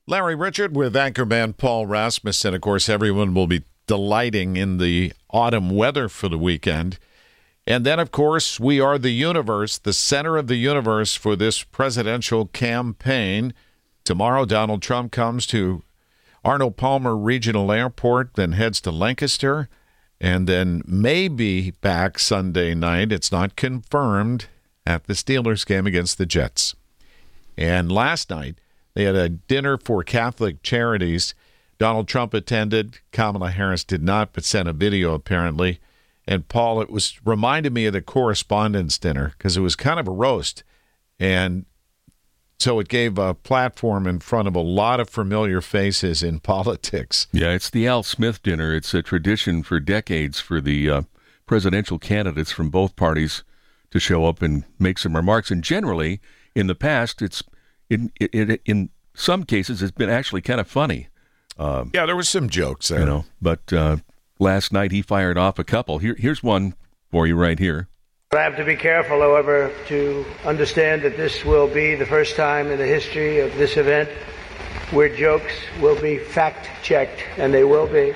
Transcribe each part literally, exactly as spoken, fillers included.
Larry Richard with anchorman Paul Rasmussen. Of course, everyone will be delighting in the autumn weather for the weekend. And then, of course, we are the universe, the center of the universe for this presidential campaign. Tomorrow, Donald Trump comes to Arnold Palmer Regional Airport, then heads to Lancaster, and then may be back Sunday night. It's not confirmed at the Steelers game against the Jets. And last night, they had a dinner for Catholic charities. Donald Trump attended. Kamala Harris did not, but sent a video apparently. And, Paul, it was reminded me of the Correspondents' Dinner because it was kind of a roast. And so it gave a platform in front of a lot of familiar faces in politics. Yeah, it's the Al Smith dinner. It's a tradition for decades for the uh, presidential candidates from both parties to show up and make some remarks. And generally, in the past, it's in in, in some cases, it's been actually kind of funny. Um, yeah, there was some jokes there. You know, but uh, last night he fired off a couple. Here, here's one for you right here. I have to be careful, however, to understand that this will be the first time in the history of this event where jokes will be fact-checked, and they will be.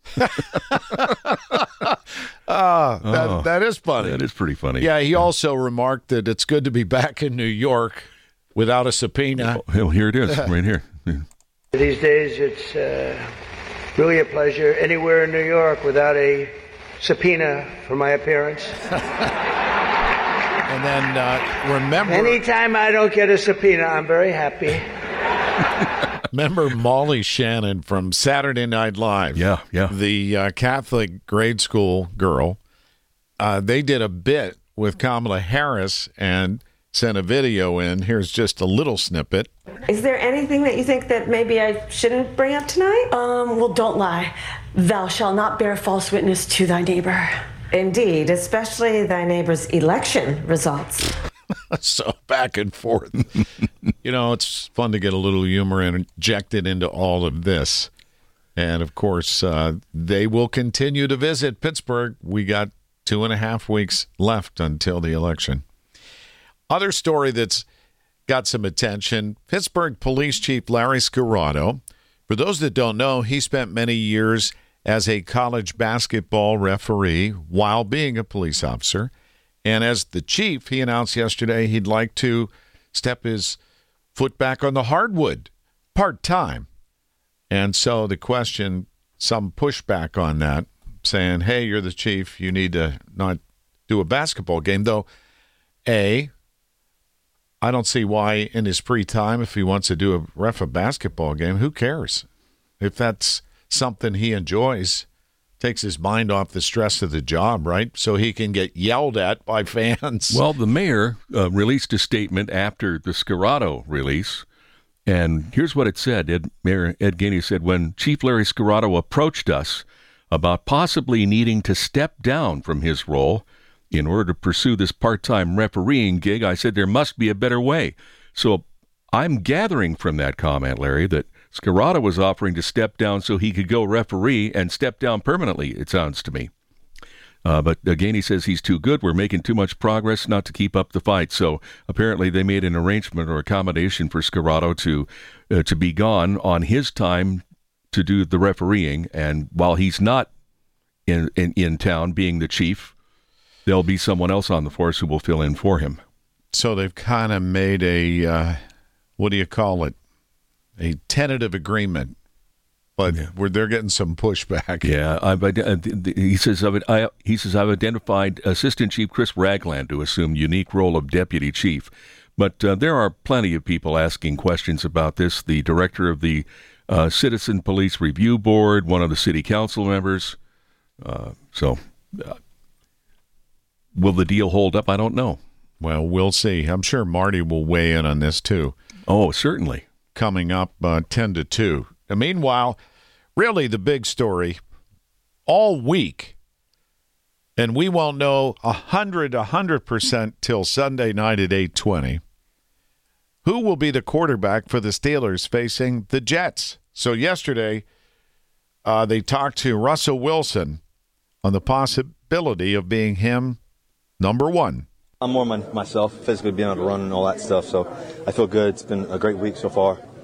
Ah, that, oh, that is funny. That is pretty funny. Yeah, he also remarked that it's good to be back in New York without a subpoena. Well, here it is, right here. These days, it's uh, really a pleasure anywhere in New York without a subpoena for my appearance. And then uh, remember... Anytime I don't get a subpoena, I'm very happy. Remember Molly Shannon from Saturday Night Live? Yeah, yeah. The uh, Catholic grade school girl. Uh, they did a bit with Kamala Harris and sent a video in. Here's just a little snippet. Is there anything that you think that maybe I shouldn't bring up tonight? Um, well, don't lie. Thou shalt not bear false witness to thy neighbor. Indeed, especially thy neighbor's election results. So back and forth. You know, it's fun to get a little humor injected into all of this. And, of course, uh, they will continue to visit Pittsburgh. We got two and a half weeks left until the election. Other story that's got some attention, Pittsburgh Police Chief Larry Scirotto. For those that don't know, he spent many years as a college basketball referee while being a police officer. And as the chief, he announced yesterday he'd like to step his foot back on the hardwood part-time. And so the question, some pushback on that, saying, hey, you're the chief, you need to not do a basketball game. Though, A, I don't see why in his free time, if he wants to do a ref a basketball game, who cares? If that's something he enjoys, takes his mind off the stress of the job, right? So he can get yelled at by fans. Well, the mayor uh, released a statement after the Scirotto release, and here's what it said. Ed, Mayor Ed Gainey said, when Chief Larry Scirotto approached us about possibly needing to step down from his role in order to pursue this part-time refereeing gig, I said there must be a better way. So I'm gathering from that comment, Larry, that Scirotto was offering to step down so he could go referee and step down permanently, it sounds to me. Uh, but again, he says he's too good. We're making too much progress not to keep up the fight. So apparently they made an arrangement or accommodation for Scirotto to, uh, to be gone on his time to do the refereeing. And while he's not in, in, in town being the chief, there'll be someone else on the force who will fill in for him. So they've kind of made a, uh, what do you call it? A tentative agreement, but yeah. where they're getting some pushback. Yeah, I've, he says I've, I, he says I've identified Assistant Chief Chris Ragland to assume unique role of Deputy Chief, but uh, there are plenty of people asking questions about this. The director of the uh, Citizen Police Review Board, one of the city council members. Uh, so, uh, will the deal hold up? I don't know. Well, we'll see. I'm sure Marty will weigh in on this too. Oh, certainly. Coming up uh, ten to two. And meanwhile, really the big story all week, and we won't know one hundred, one hundred percent till Sunday night at eight twenty, who will be the quarterback for the Steelers facing the Jets. So yesterday, uh, they talked to Russell Wilson on the possibility of being him number one. I'm more my, myself, physically being able to run and all that stuff, so I feel good. It's been a great week so far.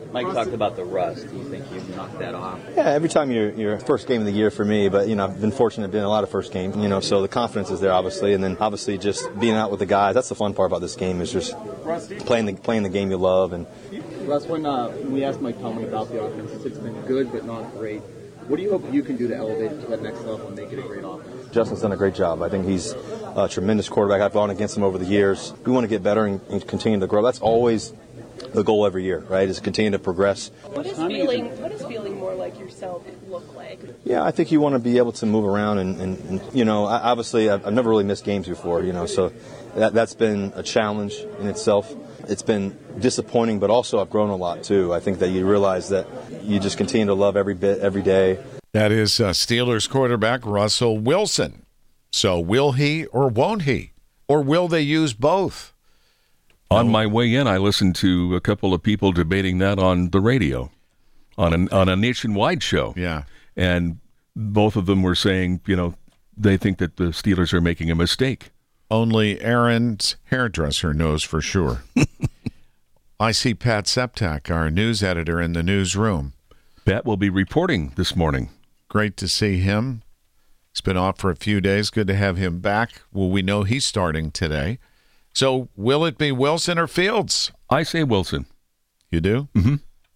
Mike talked about the rust. Do you think you've knocked that off? Yeah, every time you're, you're first game of the year for me, but, you know, I've been fortunate to be in a lot of first games, you know, so the confidence is there, obviously, and then obviously just being out with the guys. That's the fun part about this game is just playing the playing the game you love. And Russ, when, uh, when we asked Mike Tomlin about the offense, it's been good but not great. What do you hope you can do to elevate it to that next level and make it a great offense? Justin's done a great job. I think he's a tremendous quarterback. I've gone against him over the years. We want to get better and, and continue to grow. That's always the goal every year, right, is continue to progress. What does feeling, what does feeling more like yourself look like? Yeah, I think you want to be able to move around and, and, and you know, obviously I've, I've never really missed games before, you know, so that, that's been a challenge in itself. It's been disappointing, but also I've grown a lot, too. I think that you realize that you just continue to love every bit, every day. That is uh, Steelers quarterback Russell Wilson. So will he or won't he? Or will they use both? On my way in, I listened to a couple of people debating that on the radio, on a, on a nationwide show. Yeah. And both of them were saying, you know, they think that the Steelers are making a mistake. Only Aaron's hairdresser knows for sure. I see Pat Septak, our news editor, in the newsroom. Pat will be reporting this morning. Great to see him. He's been off for a few days. Good to have him back. Well, we know he's starting today. So will it be Wilson or Fields? I say Wilson. You do? Mm-hmm.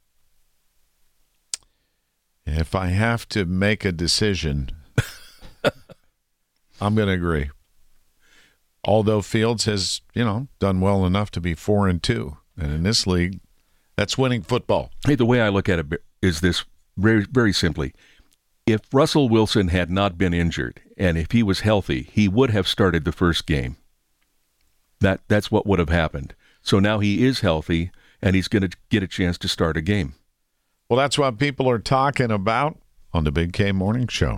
If I have to make a decision, I'm going to agree. Although Fields has, you know, done well enough to be four and two, and in this league, that's winning football. Hey, the way I look at it is this very, very simply. If Russell Wilson had not been injured, and if he was healthy, he would have started the first game. That that's what would have happened. So now he is healthy, and he's going to get a chance to start a game. Well, that's what people are talking about on the Big K Morning Show.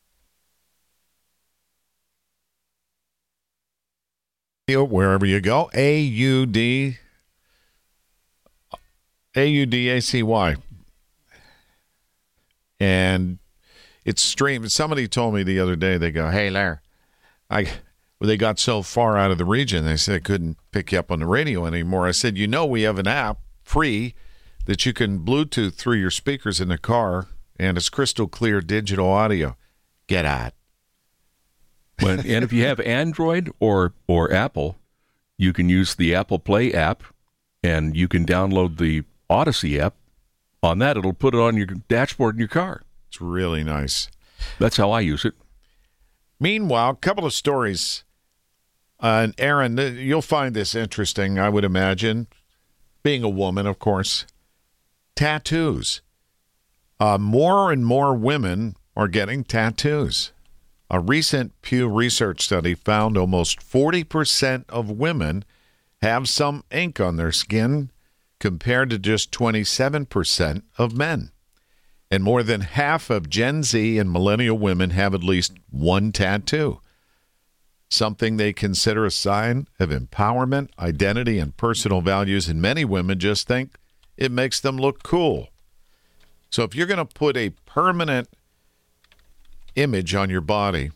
Wherever you go, A U D, A U D A C Y. And it's streamed. Somebody told me the other day, they go, hey, Larry, I... Well, they got so far out of the region, they said they couldn't pick you up on the radio anymore. I said, you know, we have an app, free, that you can Bluetooth through your speakers in the car, and it's crystal clear digital audio. Get at. When, and if you have Android or, or Apple, you can use the Apple Play app, and you can download the Odyssey app. On that, it'll put it on your dashboard in your car. It's really nice. That's how I use it. Meanwhile, a couple of stories. Uh, and Aaron, you'll find this interesting, I would imagine. Being a woman, of course. Tattoos. Uh, more and more women are getting tattoos. A recent Pew Research study found almost forty percent of women have some ink on their skin compared to just twenty-seven percent of men. And more than half of Gen Z and millennial women have at least one tattoo. Something they consider a sign of empowerment, identity, and personal values, and many women just think it makes them look cool. So if you're going to put a permanent image on your body,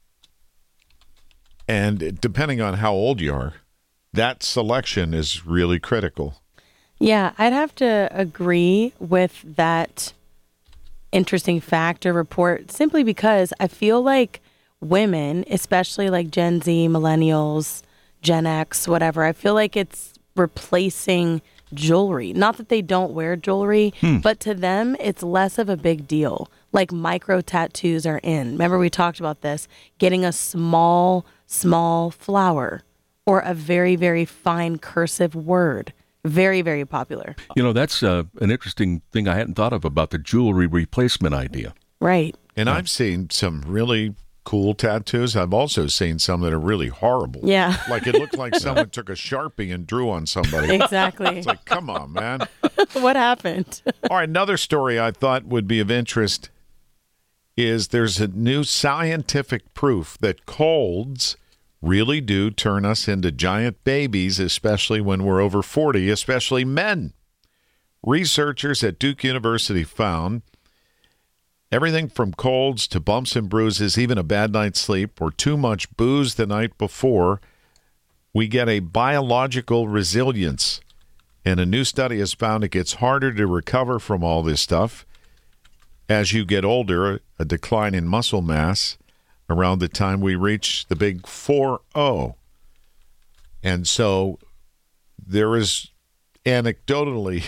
and depending on how old you are, that selection is really critical. Yeah, I'd have to agree with that interesting fact or report simply because I feel like women, especially like Gen Z, millennials, Gen X, whatever, I feel like it's replacing jewelry. Not that they don't wear jewelry, hmm. but to them, it's less of a big deal. Like micro tattoos are in. Remember we talked about this, getting a small, small flower or a very, very fine cursive word. Very, very popular. You know, that's uh, an interesting thing I hadn't thought of about the jewelry replacement idea. Right. And yeah. I've seen some really cool tattoos. I've also seen some that are really horrible. Yeah. Like it looked like someone took a Sharpie and drew on somebody. Exactly. It's like, come on, man. What happened? All right, another story I thought would be of interest is there's a new scientific proof that colds really do turn us into giant babies, especially when we're over forty, especially men. Researchers at Duke University found everything from colds to bumps and bruises, even a bad night's sleep, or too much booze the night before, we get a biological resilience. And a new study has found it gets harder to recover from all this stuff as you get older, a decline in muscle mass around the time we reach the big four oh. And so there is anecdotally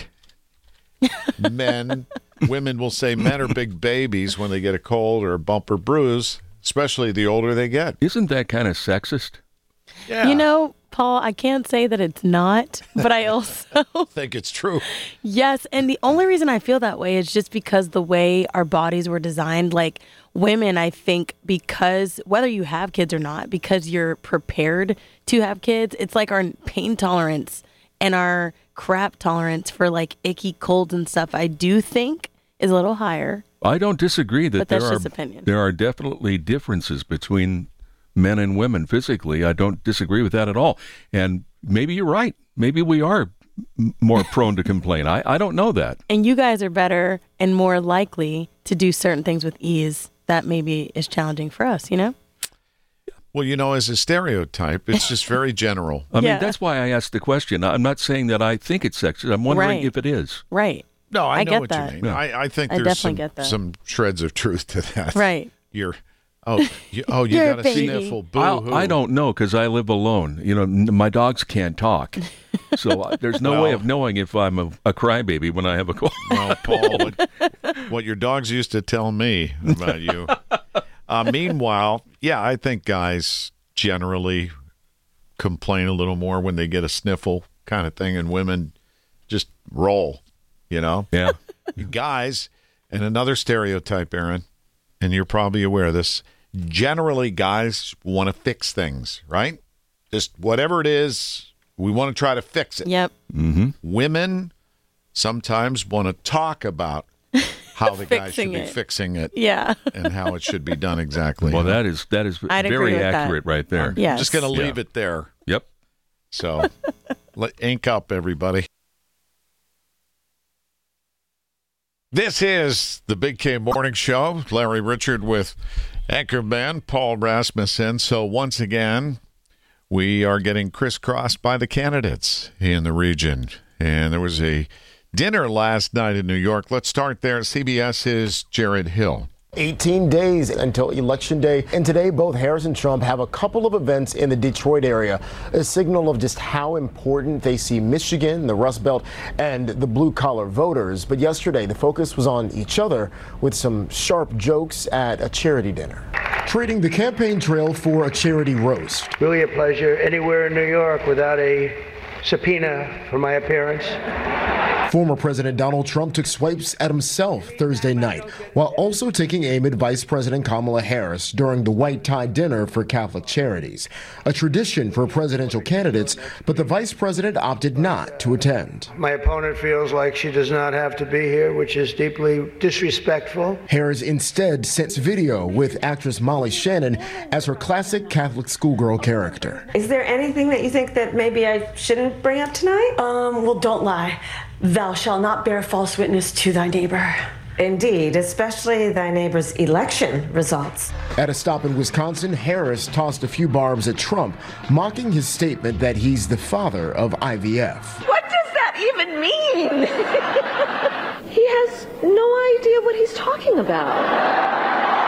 men, women will say men are big babies when they get a cold or a bump or bruise, especially the older they get. Isn't that kind of sexist? Yeah. You know, Paul, I can't say that it's not, but I also think it's true. Yes, and the only reason I feel that way is just because the way our bodies were designed. Like women, I think because whether you have kids or not, because you're prepared to have kids, it's like our pain tolerance and our crap tolerance for like icky colds and stuff, I do think is a little higher. I don't disagree that But there that's are just opinion. there are definitely differences between men and women physically. I don't disagree with that at all. And maybe you're right. Maybe we are m- more prone to complain. I, I don't know that. And you guys are better and more likely to do certain things with ease that maybe is challenging for us, you know? Well, you know, as a stereotype, it's just very general. I mean, Yeah. that's why I asked the question. I'm not saying that I think it's sexist. I'm wondering Right. if it is. Right. No, I, I know get what that. you mean. Yeah. I, I think I there's definitely some, get that. some shreds of truth to that. Right. You're, oh, you, oh, you You're got a a baby. sniffle. I'll- Boo-hoo. I don't know because I live alone. You know, n- my dogs can't talk. So uh, there's no way Well- of knowing if I'm a, a crybaby when I have a cold. Well, Paul, what, what your dogs used to tell me about you. Uh, meanwhile, yeah, I think guys generally complain a little more when they get a sniffle kind of thing, and women just roll, you know? Yeah. You guys, and another stereotype, Aaron, and you're probably aware of this, generally guys want to fix things, right? Just whatever it is, we want to try to fix it. Yep. Mm-hmm. Women sometimes want to talk about how the guy should Fixing be it. fixing it Yeah. and how it should be done exactly. Well, that is that is I'd agree very with that. accurate right there. I'm Yes. just going to leave Yeah. it there. Yep. So, let, ink up, everybody. This is the Big K Morning Show. Larry Richard with anchorman Paul Rasmussen. So once again, we are getting crisscrossed by the candidates in the region. And there was a dinner last night in New York. Let's start there. CBS's Jared Hill. eighteen days until Election Day, and today both Harris and Trump have a couple of events in the Detroit area, a signal of just how important they see Michigan, the Rust Belt, and the blue-collar voters. But yesterday, the focus was on each other with some sharp jokes at a charity dinner. Trading the campaign trail for a charity roast. Really a pleasure anywhere in New York without a subpoena for my appearance. Former President Donald Trump took swipes at himself Thursday night, while also taking aim at Vice President Kamala Harris during the white tie dinner for Catholic Charities, a tradition for presidential candidates, but the vice president opted not to attend. My opponent feels like she does not have to be here, which is deeply disrespectful. Harris instead sent video with actress Molly Shannon as her classic Catholic schoolgirl character. Is there anything that you think that maybe I shouldn't bring up tonight? Um, well, don't lie. Thou shalt not bear false witness to thy neighbor. Indeed, especially thy neighbor's election results. At a stop in Wisconsin, Harris tossed a few barbs at Trump, mocking his statement that he's the father of I V F. What does that even mean? He has no idea what he's talking about.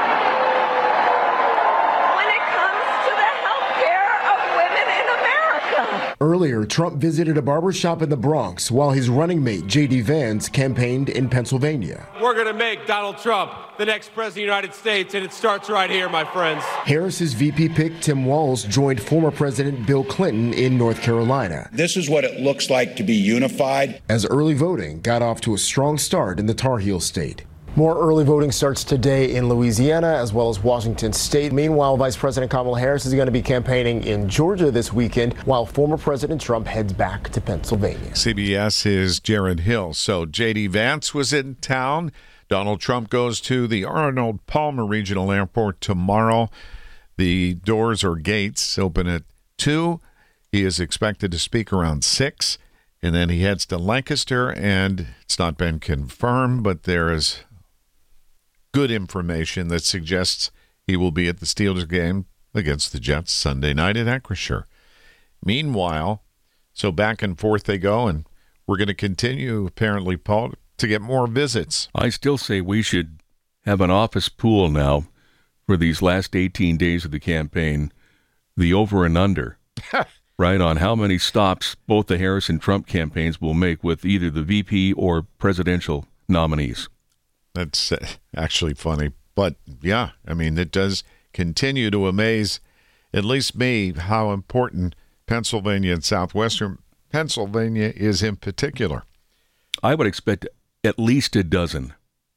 When it comes to the health care of women in America. Earlier, Trump visited a barbershop in the Bronx while his running mate, J D Vance, campaigned in Pennsylvania. We're going to make Donald Trump the next president of the United States, and it starts right here, my friends. Harris's V P pick, Tim Walz, joined former President Bill Clinton in North Carolina. This is what it looks like to be unified. As early voting got off to a strong start in the Tar Heel state. More early voting starts today in Louisiana as well as Washington State. Meanwhile, Vice President Kamala Harris is going to be campaigning in Georgia this weekend, while former President Trump heads back to Pennsylvania. CBS's Jared Hill. So J D Vance was in town. Donald Trump goes to the Arnold Palmer Regional Airport tomorrow. The doors or gates open at two. He is expected to speak around six, and then he heads to Lancaster, and it's not been confirmed, but there is good information that suggests he will be at the Steelers game against the Jets Sunday night at Acrisure. Meanwhile, so back and forth they go, and we're going to continue, apparently, Paul, to get more visits. I still say we should have an office pool now for these last eighteen days of the campaign, the over and under, right, on how many stops both the Harris and Trump campaigns will make with either the V P or presidential nominees. That's uh, actually funny. But, yeah, I mean, it does continue to amaze at least me how important Pennsylvania and southwestern Pennsylvania is in particular. I would expect at least a dozen,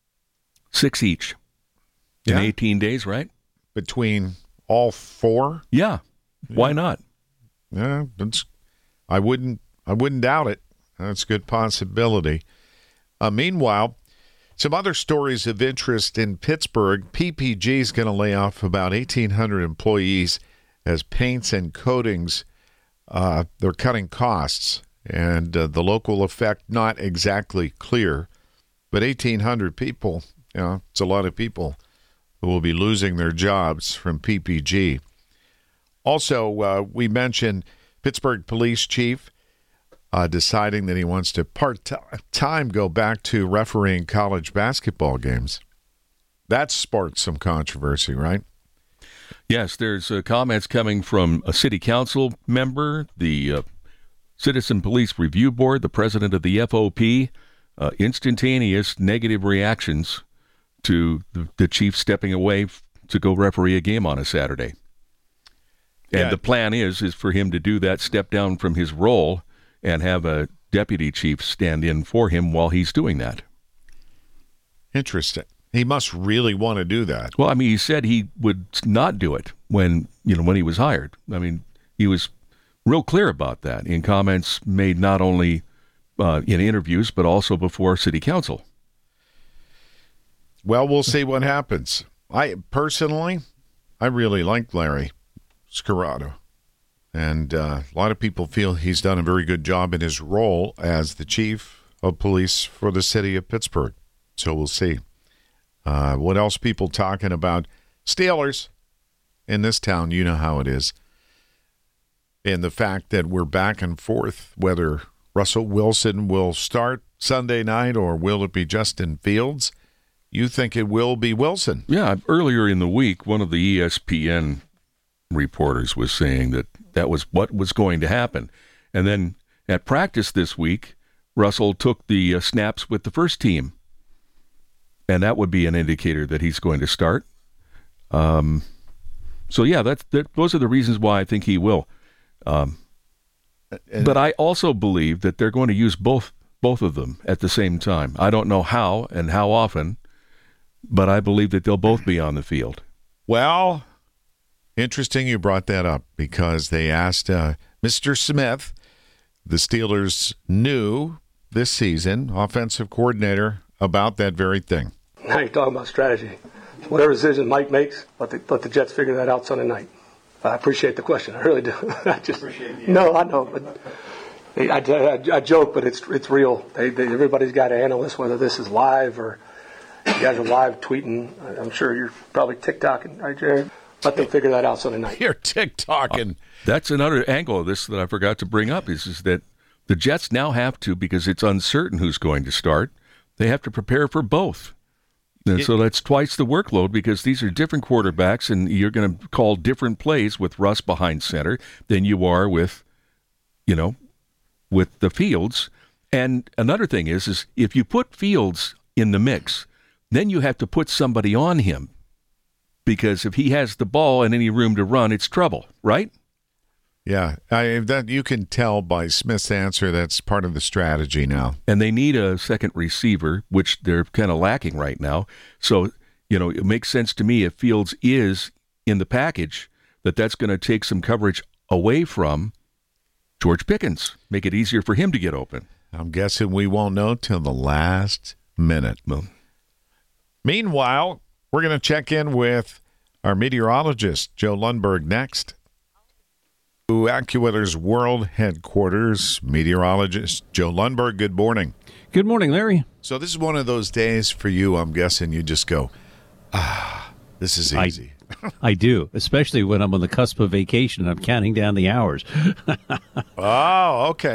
six each, in Yeah. eighteen days, right? Between all four? Yeah. Why not? Yeah, that's, I wouldn't I wouldn't doubt it. That's a good possibility. Uh, meanwhile, some other stories of interest in Pittsburgh. P P G is going to lay off about eighteen hundred employees as paints and coatings, uh, they're cutting costs. And uh, the local effect, not exactly clear. But eighteen hundred people, you know, it's a lot of people who will be losing their jobs from P P G. Also, uh, we mentioned Pittsburgh Police Chief uh, deciding that he wants to part-time go back to refereeing college basketball games. That sparked some controversy, right? Yes, there's uh, comments coming from a city council member, the uh, Citizen Police Review Board, the president of the F O P, uh, instantaneous negative reactions to the, the chief stepping away f- to go referee a game on a Saturday. And Yeah. the plan is is for him to do that, step down from his role, and have a deputy chief stand in for him while he's doing that. Interesting. He must really want to do that. Well, I mean, he said he would not do it when, you know, when he was hired. I mean, he was real clear about that in comments made not only uh, in interviews, but also before city council. Well, we'll see what happens. I personally, I really like Larry Scirotto. And uh, a lot of people feel he's done a very good job in his role as the chief of police for the city of Pittsburgh. So we'll see. Uh, what else people talking about? Steelers in this town, you know how it is. And the fact that we're back and forth, whether Russell Wilson will start Sunday night or will it be Justin Fields? You think it will be Wilson? Yeah, earlier in the week, one of the E S P N reporters was saying that that was what was going to happen. And then at practice this week, Russell took the uh, snaps with the first team. And that would be an indicator that he's going to start. Um, so, yeah, that's that, those are the reasons why I think he will. Um, but I also believe that they're going to use both both of them at the same time. I don't know how and how often, but I believe that they'll both be on the field. Well, interesting you brought that up because they asked uh, Mister Smith, the Steelers' new this season offensive coordinator, about that very thing. Now you're talking about strategy. Whatever decision Mike makes, let the, let the Jets figure that out Sunday night. I appreciate the question. I really do. I just appreciate no, I know, but I, I, I joke, but it's it's real. They, they, everybody's got to handle this, whether this is live or you guys are live tweeting. I'm sure you're probably TikToking, right, Jared? Let them figure that out Sunday night. You're TikToking. Uh, that's another angle of this that I forgot to bring up is, is that the Jets now have to, because it's uncertain who's going to start, they have to prepare for both. And It- so that's twice the workload because these are different quarterbacks and you're going to call different plays with Russ behind center than you are with, you know, with the Fields. And another thing is, is if you put Fields in the mix, then you have to put somebody on him because if he has the ball and any room to run, it's trouble, right? Yeah, I, that you can tell by Smith's answer that's part of the strategy now. And they need a second receiver, which they're kind of lacking right now. So, you know, it makes sense to me if Fields is in the package that that's going to take some coverage away from George Pickens, make it easier for him to get open. I'm guessing we won't know till the last minute. Well, Meanwhile, we're going to check in with our meteorologist, Joe Lundberg, next. To AccuWeather's World Headquarters, meteorologist Joe Lundberg, good morning. Good morning, Larry. So this is one of those days for you, I'm guessing you just go, ah, this is easy. I, I do, especially when I'm on the cusp of vacation and I'm counting down the hours. Oh, okay.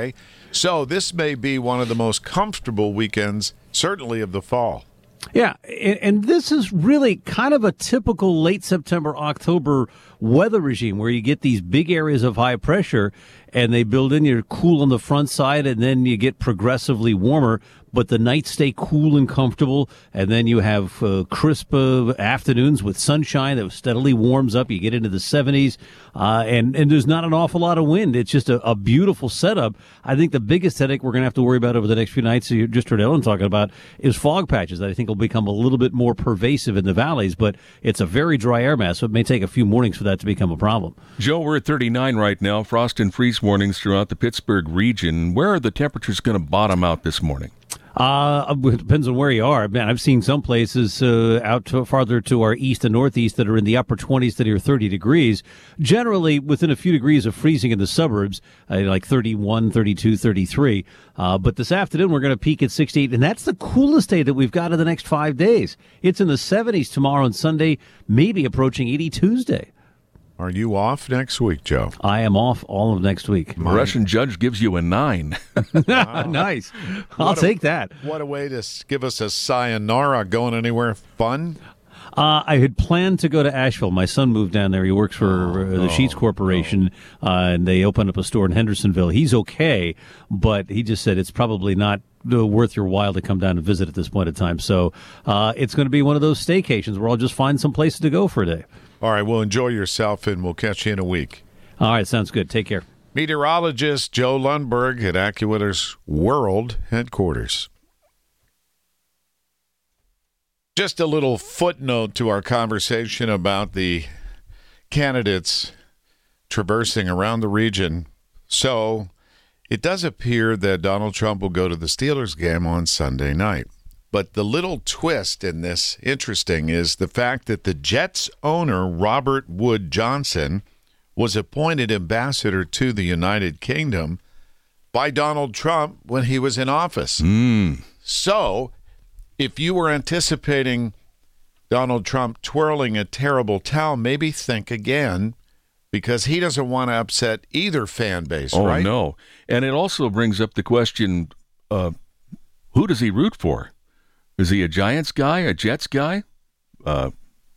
So this may be one of the most comfortable weekends, certainly of the fall. Yeah, and, and this is really kind of a typical late September, October weather regime where you get these big areas of high pressure and they build in, you're cool on the front side, and then you get progressively warmer, but the nights stay cool and comfortable, and then you have uh, crisp uh, afternoons with sunshine that steadily warms up. You get into the seventies, uh, and, and there's not an awful lot of wind. It's just a, a beautiful setup. I think the biggest headache we're going to have to worry about over the next few nights, you just heard Ellen talking about, is fog patches that I think will become a little bit more pervasive in the valleys, but it's a very dry air mass, so it may take a few mornings for that to become a problem. Joe, we're at thirty-nine right now. Frost and freeze warnings throughout the Pittsburgh region. Where are the temperatures going to bottom out this morning? Uh, it depends on where you are. Man, I've seen some places uh, out to, farther to our east and northeast that are in the upper twenties to near thirty degrees. Generally, within a few degrees of freezing in the suburbs, uh, like thirty-one, thirty-two, thirty-three. Uh, but this afternoon, we're going to peak at sixty-eight, and that's the coolest day that we've got in the next five days. It's in the seventies tomorrow and Sunday, maybe approaching eighty Tuesday. Are you off next week, Joe? I am off all of next week. The Russian judge gives you a nine. Wow. Nice. I'll What a- take that. What a way to s- give us a sayonara. Going anywhere fun? Uh, I had planned to go to Asheville. My son moved down there. He works for uh, the Sheets Corporation, uh, and they opened up a store in Hendersonville. He's okay, but he just said it's probably not uh, worth your while to come down and visit at this point in time. So uh, it's going to be one of those staycations where I'll just find some places to go for a day. All right, well, enjoy yourself, and we'll catch you in a week. All right, sounds good. Take care. Meteorologist Joe Lundberg at AccuWeather's World Headquarters. Just a little footnote to our conversation about the candidates traversing around the region. So it does appear that Donald Trump will go to the Steelers game on Sunday night. But the little twist in this, interesting, is the fact that the Jets owner, Robert Wood Johnson, was appointed ambassador to the United Kingdom by Donald Trump when he was in office. Mm. So if you were anticipating Donald Trump twirling a terrible towel, maybe think again, because he doesn't want to upset either fan base, oh, right? no. And it also brings up the question, uh, who does he root for? Is he a Giants guy, a Jets guy, uh,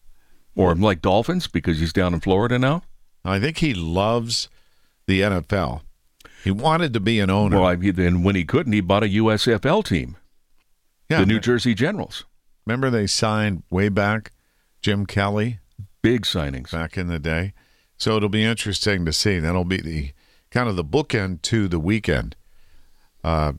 or like Dolphins because he's down in Florida now? I think he loves the N F L. He wanted to be an owner. Well, I mean, then when he couldn't, he bought a U S F L team, Yeah, the New they- Jersey Generals. Remember they signed way back Jim Kelly? Big signings. Back in the day. So it'll be interesting to see. That'll be the kind of the bookend to the weekend. Uh,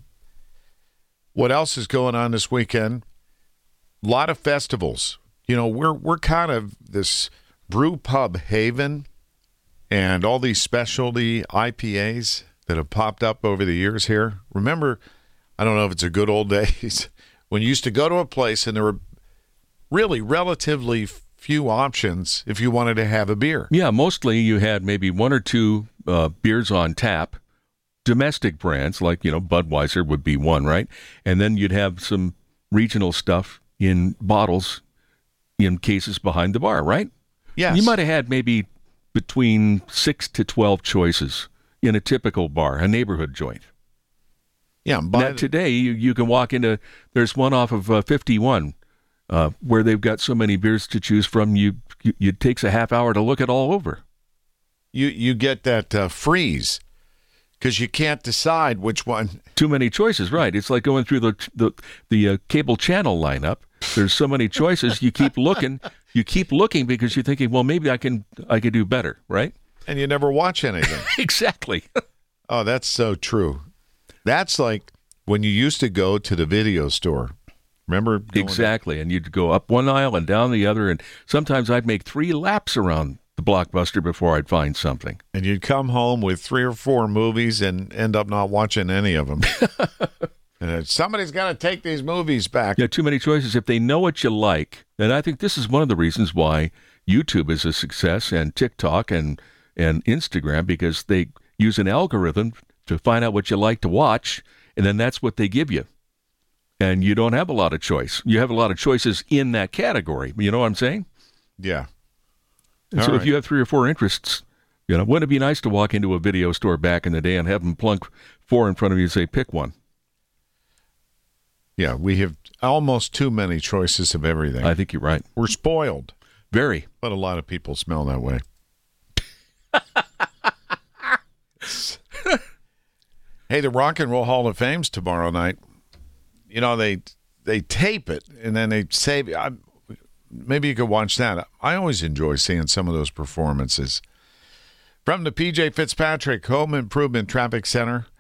what else is going on this weekend? A lot of festivals. You know, we're we're kind of this brew pub haven, and all these specialty I P As that have popped up over the years here. Remember, I don't know if it's a good old days, when you used to go to a place and there were really relatively few options if you wanted to have a beer. Yeah, mostly you had maybe one or two uh, beers on tap, domestic brands like, you know, Budweiser would be one, right? And then you'd have some regional stuff in bottles in cases behind the bar, right? Yes. You might have had maybe between six to twelve choices in a typical bar, a neighborhood joint. Yeah. Now, today, you, you can walk into, there's one off of uh, fifty-one uh, where they've got so many beers to choose from, you, you it takes a half hour to look it all over. You, you get that uh, freeze because you can't decide which one. Too many choices, right? It's like going through the the, the uh, cable channel lineup. There's so many choices. You keep looking. You keep looking because you're thinking, well, maybe I can I could do better, right? And you never watch anything. Exactly. Oh, that's so true. That's like when you used to go to the video store. Remember? going Exactly. And you'd go up one aisle and down the other. And sometimes I'd make three laps around the Blockbuster before I'd find something. And you'd come home with three or four movies and end up not watching any of them. And somebody's got to take these movies back. Yeah, too many choices. If they know what you like, and I think this is one of the reasons why YouTube is a success and TikTok and, and Instagram, because they use an algorithm to find out what you like to watch, and then that's what they give you. And you don't have a lot of choice. You have a lot of choices in that category. You know what I'm saying? Yeah. And All so right. if you have three or four interests, You know, wouldn't it be nice to walk into a video store back in the day and have them plunk four in front of you and say, pick one? Yeah, we have almost too many choices of everything. I think you're right. We're spoiled. Very. But a lot of people smell that way. Hey, the Rock and Roll Hall of Fame's tomorrow night. You know, they they tape it, and then they save it. I, maybe you could watch that. I always enjoy seeing some of those performances. From the P J Fitzpatrick Home Improvement Traffic Center,